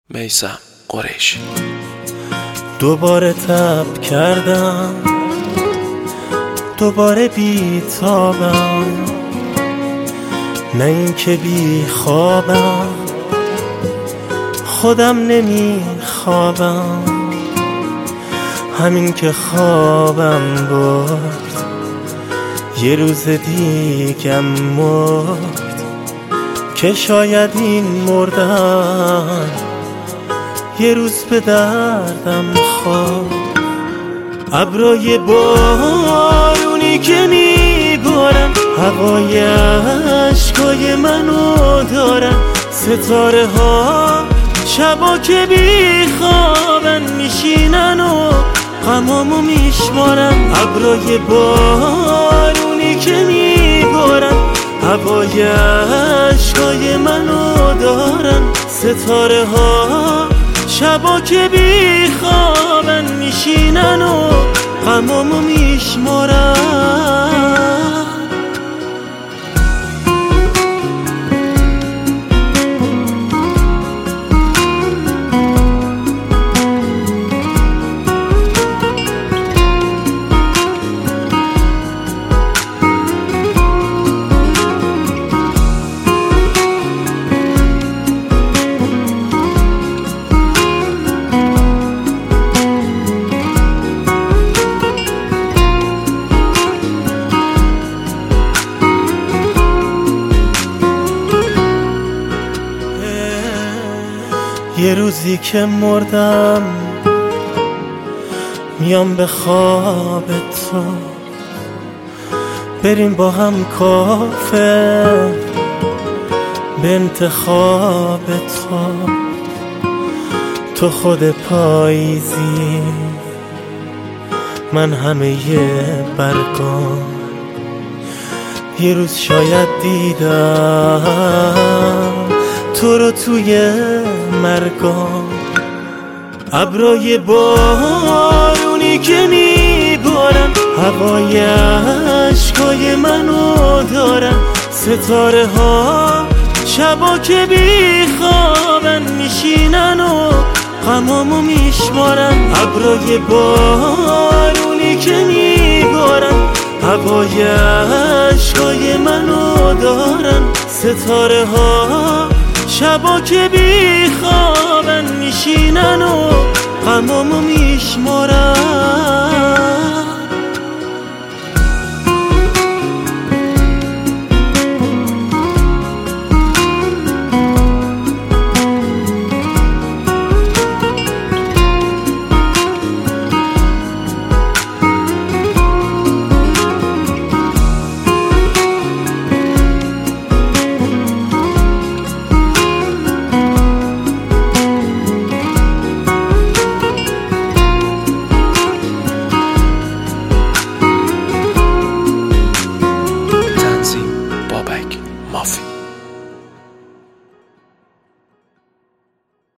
میثم قریشی. دوباره تب کردم، دوباره بیتابم، نه این که بی خوابم، خودم نمیخوابم، همین که خوابم برد یه روز دیگم مرد، که شاید این مردن یه روز به دردم خواب. ابرای بارونی که میبارن هوای عشقای منو دارن، ستاره ها شبا که بیخوابن میشینن و غمامو میشمارن. ابرای بارونی که میبارن هوای عشقای منو دارن، ستاره ها شبا که بیخوابن میشینن و غمامو میشمارن. یه روزی که مردم میام به خواب تو، بریم با هم کافه به انتخاب تو خود پاییزی، من همه برگام. یه روز شاید دیدم تو رو توی مرگام. ابرای بارونی که میبارن هوای عشقای منو دارن، ستاره ها شبا که بیخوابن میشینن و غمامو میشمارن. ابرای بارونی که میبارن هوای عشقای منو دارن، ستاره ها شبا که بیخوابن